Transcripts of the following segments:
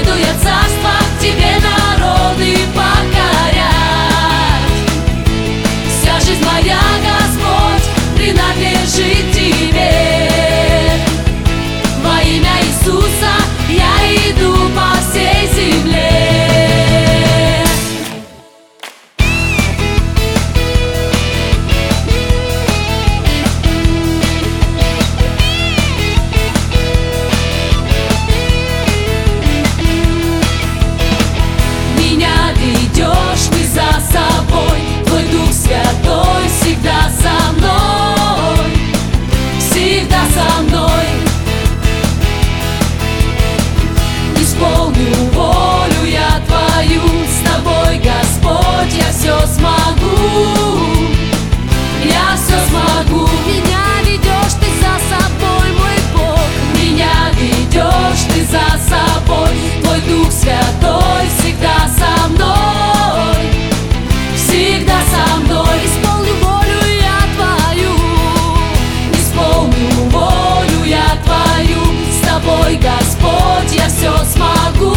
проповедуя царство, тебе народы покорять. Вся жизнь моя, Господь, принадлежит тебе. Во имя Иисуса я иду по всей земле. Исполню волю я Твою, с Тобой, Господь, я все смогу, я все смогу. Меня ведешь Ты за собой, мой Бог, меня ведешь Ты за собой, Твой Дух Святой всегда со мной, всегда со мной. Исполню волю я Твою, исполню волю я Твою, с Тобой, Господь, я все смогу,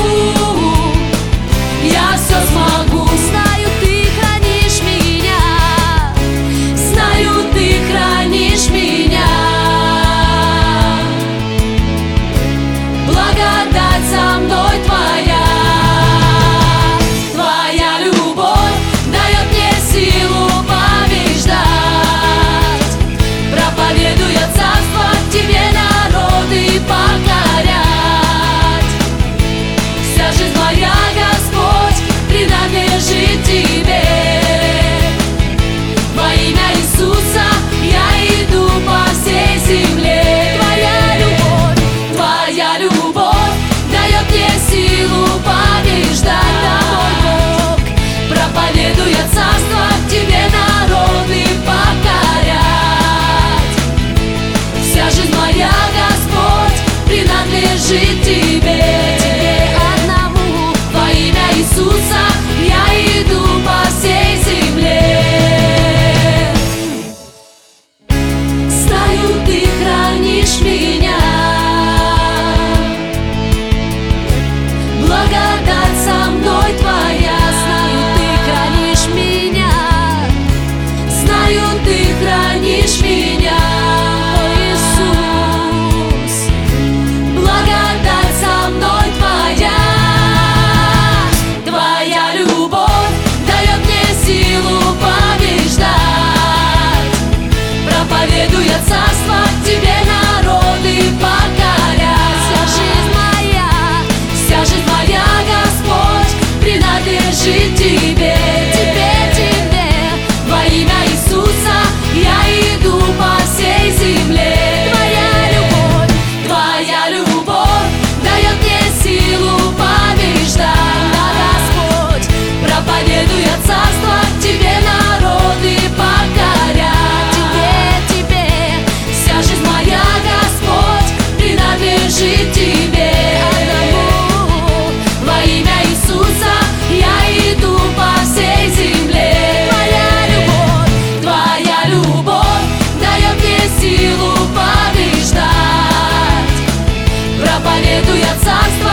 я все смогу. Знаю, Ты хранишь меня, знаю, Ты хранишь меня. Благодать со мной Твоя, Твоя любовь дает мне силу побеждать. Проповедуя царство, тебе народы покорять. Вся жизнь моя, Господь, принадлежит тебе. Во имя Иисуса я иду по всей земле. Твоя любовь дает мне силу побеждать. Мой Бог, проповедуя царство, тебе народы покорять. Вся жизнь моя, Господь, принадлежит тебе. Во имя Иисуса я иду по всей земле. Знаю, Ты хранишь меня, благодать со мной Твоя. Знаю, Ты хранишь меня, знаю, Ты хранишь меня, о Иисус. Благодать со мной Твоя, Твоя любовь дает мне силу побеждать. Проповедуя царство, тебе народы покорять. Вся жизнь моя, Господь, принадлежит тебе. Во имя Иисуса я иду по всей земле. Твоя любовь дает мне силу побеждать. Господь, проповедуя царство, тебе народы покорять. Вся жизнь моя, Господь, принадлежит тебе. Во имя Иисуса я иду по всей земле. Твоя любовь дает мне силу побеждать. Проповедуя царство,